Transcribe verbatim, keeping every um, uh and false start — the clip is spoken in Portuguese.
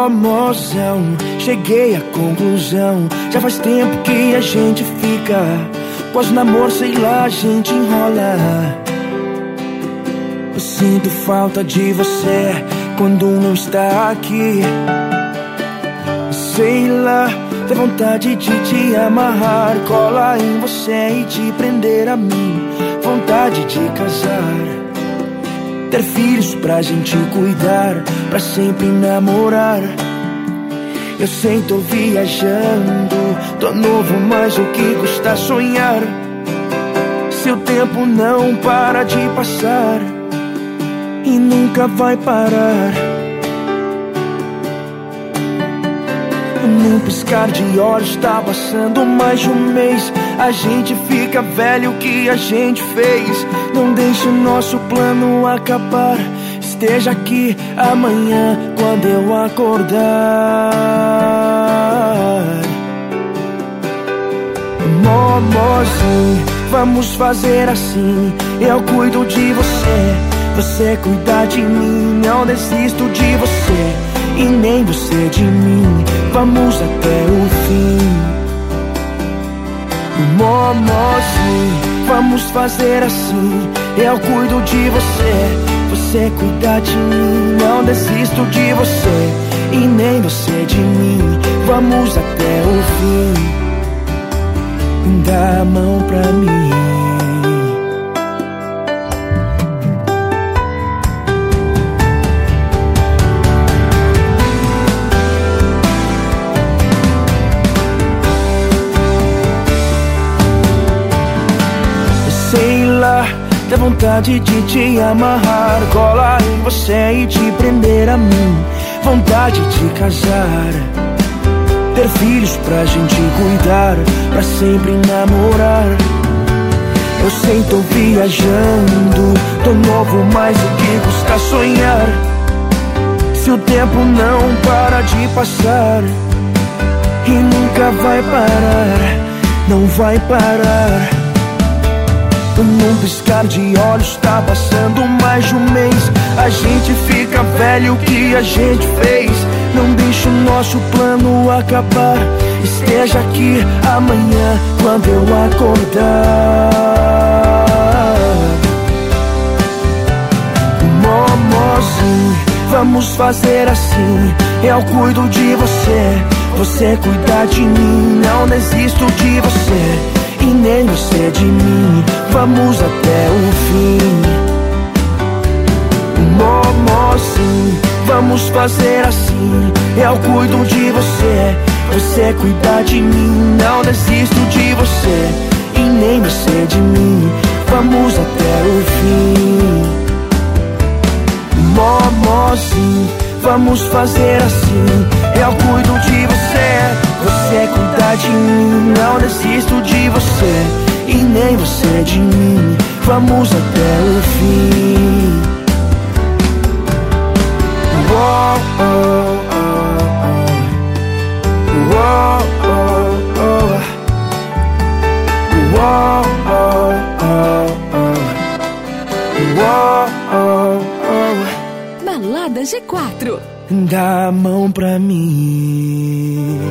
Mó mozão, cheguei à conclusão. Já faz tempo que a gente fica, quase namoro, sei lá, a gente enrola. Eu sinto falta de você quando não está aqui. Sei lá, dá vontade de te amarrar, colar em você e te prender a mim. Vontade de casar, ter filhos pra gente cuidar, pra sempre namorar. Eu sei, tô viajando, tô novo, mas o que custa sonhar? Seu tempo não para de passar e nunca vai parar. Num piscar de olhos tá passando mais de um mês. A gente fica velho, o que a gente fez? Não deixe o nosso plano acabar. Esteja aqui amanhã quando eu acordar. Momozinho, vamos fazer assim. Eu cuido de você, você cuida de mim. Não desisto de você e nem você de mim. Vamos até o fim. Momozinho, vamos fazer assim. Eu cuido de você, você cuida de mim. Não desisto de você e nem você de mim. Vamos até o fim. Dá a mão pra mim. Sei lá, dá vontade de te amarrar, colar em você e te prender a mim. Vontade de casar, ter filhos pra gente cuidar, pra sempre namorar. Eu sei, tô viajando, tô novo, mas o que custa sonhar? Se o tempo não para de passar e nunca vai parar, não vai parar. Num piscar de olhos tá passando mais de um mês. A gente fica velho, o que a gente fez? Não deixe o nosso plano acabar. Esteja aqui amanhã quando eu acordar. Momozinho, vamos fazer assim. Eu cuido de você, você cuida de mim. Não desisto de você e nem você de mim. Vamos até o fim. Momozinho, vamos fazer assim. Eu cuido de você, você cuida de mim. Não desisto de você e nem você de mim. Vamos até o fim. Momozinho, vamos fazer assim. Eu cuido de você, você cuida de mim. Não desisto de você e nem você de mim. Vamos até o fim. Uou, oh, oh, oh. Uou, oh, oh. Uou, oh, oh, oh. Uou, oh, oh. Balada G quatro. Dá a mão pra mim.